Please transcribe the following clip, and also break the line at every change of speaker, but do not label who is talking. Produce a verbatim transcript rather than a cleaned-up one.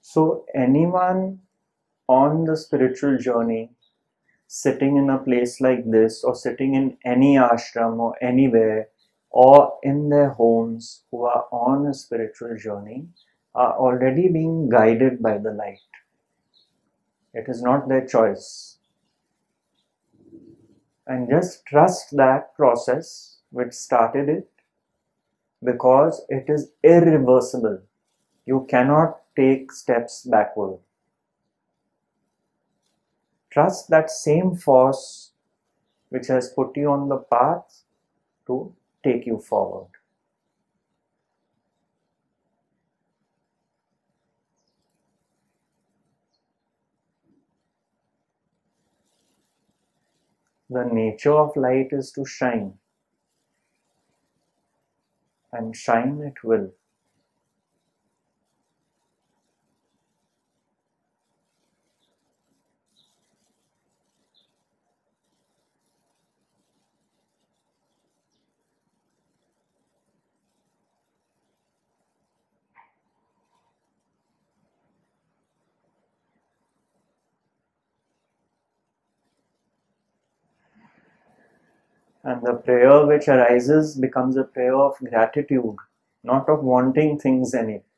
So anyone on the spiritual journey, sitting in a place like this, or sitting in any ashram or anywhere, or in their homes, who are on a spiritual journey, are already being guided by the light. It is not their choice. And just trust that process which started it, because it is irreversible. You cannot take steps backward. Trust that same force which has put you on the path to take you forward. The nature of light is to shine, and shine it will. And the prayer which arises becomes a prayer of gratitude, not of wanting things in it.